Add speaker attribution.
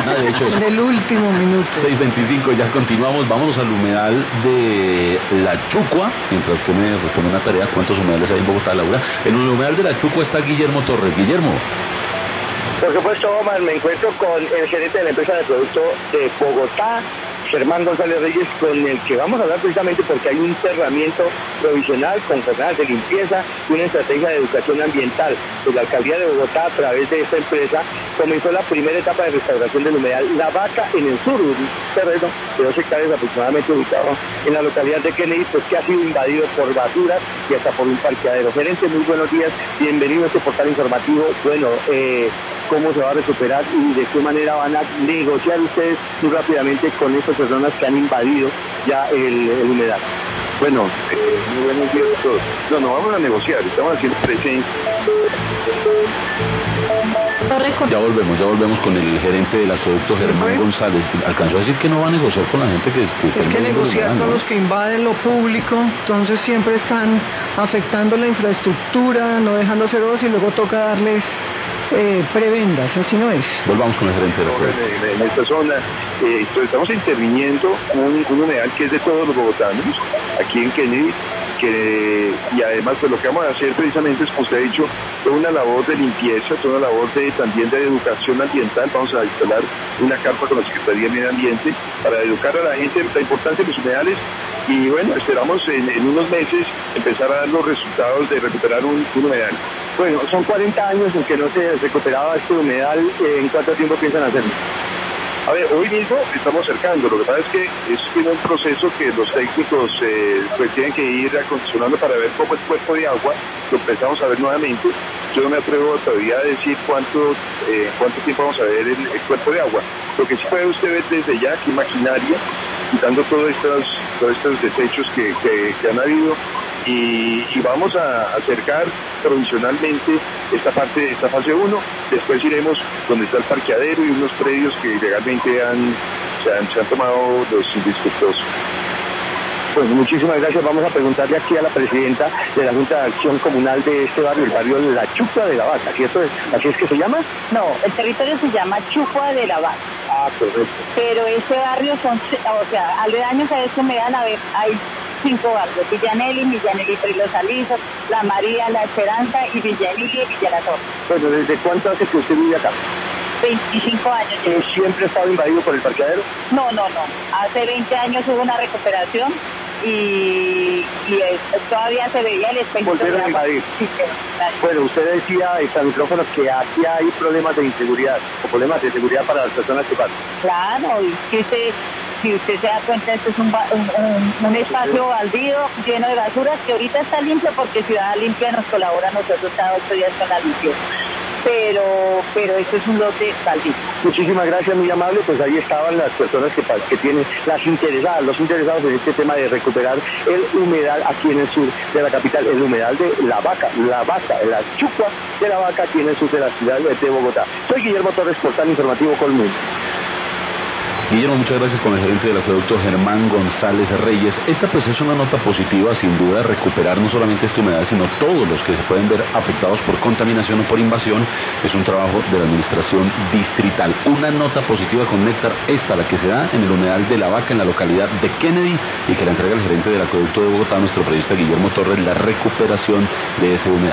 Speaker 1: De hecho,
Speaker 2: en el último minuto.
Speaker 1: 6:25, ya continuamos. Vámonos al humedal de La Chucua. Mientras usted me responde una tarea, ¿cuántos humedales hay en Bogotá, Laura? En el humedal de La Chucua está Guillermo Torres. Guillermo.
Speaker 3: Por supuesto, Omar, me encuentro con el gerente de la empresa de producto de Bogotá, Germán González Reyes, con el que vamos a hablar precisamente porque hay un cerramiento provisional con jornadas de limpieza y una estrategia de educación ambiental. Pues la alcaldía de Bogotá, a través de esta empresa, comenzó la primera etapa de restauración del humedal La Vaca en el sur, un terreno de 2 hectáreas aproximadamente ubicado en la localidad de Kennedy, pues que ha sido invadido por basuras y hasta por un parqueadero. Gerente, muy buenos días, bienvenido a este portal informativo. Bueno, cómo se va a recuperar y de qué manera van a negociar ustedes muy rápidamente con estas personas que han invadido ya el humedal.
Speaker 4: Bueno, muy buenos días a todos. No vamos a negociar, estamos haciendo presencia.
Speaker 1: Ya volvemos con el gerente del acueducto, Germán González. Alcanzó a decir que no va a negociar con la gente que está...
Speaker 2: Es que negociar con los que invaden lo público, entonces siempre están afectando la infraestructura, no dejando hacer obras y luego toca darles prebendas, así no es.
Speaker 1: Volvamos con el gerente del acueducto.
Speaker 4: En esta zona estamos interviniendo un humedal que es de todos los bogotanos, aquí en Kennedy, y además pues lo que vamos a hacer precisamente es, como usted ha dicho, toda una labor de limpieza, toda una labor también de educación ambiental. Vamos a instalar una carpa con la Secretaría de Medio Ambiente para educar a la gente la importancia de los humedales y bueno, esperamos en unos meses empezar a dar los resultados de recuperar un humedal.
Speaker 3: Bueno, son 40 años en que no se recuperaba este humedal. ¿En cuánto tiempo piensan hacerlo?
Speaker 4: A ver, hoy mismo estamos cercando. Lo que pasa es que tiene un proceso que los técnicos pues tienen que ir acondicionando para ver cómo el cuerpo de agua lo empezamos a ver nuevamente. Yo no me atrevo todavía a decir cuánto tiempo vamos a ver el cuerpo de agua. Lo que sí puede usted ver desde ya aquí maquinaria, quitando todos estos desechos que han habido. Y vamos a acercar provisionalmente esta fase 1, después iremos donde está el parqueadero y unos predios que legalmente se han tomado los indisfrutosos.
Speaker 3: Pues muchísimas gracias. Vamos a preguntarle aquí a la presidenta de la Junta de Acción Comunal de este barrio, el barrio La Chucua de la Vaca, ¿cierto? ¿Así es que se llama?
Speaker 5: No, el territorio se llama Chucua de la Vaca.
Speaker 3: Ah, correcto.
Speaker 5: Pero este barrio aledaños a este humedal hay 5 barrios: Villanelli, Los Alisos, La María, La Esperanza y Villa Emilia y Villa La Torre.
Speaker 3: Bueno, ¿desde cuánto hace que usted vive acá?
Speaker 5: 25 años.
Speaker 3: ¿Siempre ha estado invadido por el parqueadero?
Speaker 5: No. Hace 20 años hubo una recuperación y todavía se veía el espectro.
Speaker 3: ¿Volvieron a invadir?
Speaker 5: Sí, claro.
Speaker 3: Bueno, usted decía al micrófono que aquí hay problemas de inseguridad o problemas de seguridad para las personas que pasan.
Speaker 5: Claro, y si usted se da cuenta, este es un espacio baldío lleno de basuras que ahorita está limpio porque Ciudad Limpia nos colabora a nosotros cada 8 días con la limpieza. Pero esto es un lote baldío.
Speaker 3: Muchísimas gracias, muy amable. Pues ahí estaban las personas que tienen, los interesados en este tema de recuperar el humedal aquí en el sur de la capital, el humedal de La Vaca, La Chucua de La Vaca aquí en el sur de la ciudad de Bogotá. Soy Guillermo Torres, portal informativo Colmundo.
Speaker 1: Guillermo, muchas gracias. Con el gerente del acueducto, Germán González Reyes. Esta pues es una nota positiva, sin duda, recuperar no solamente este humedal, sino todos los que se pueden ver afectados por contaminación o por invasión. Es un trabajo de la administración distrital. Una nota positiva con Néctar, la que se da en el humedal de La Vaca, en la localidad de Kennedy, y que la entrega el gerente del acueducto de Bogotá, nuestro periodista Guillermo Torres, la recuperación de ese humedal.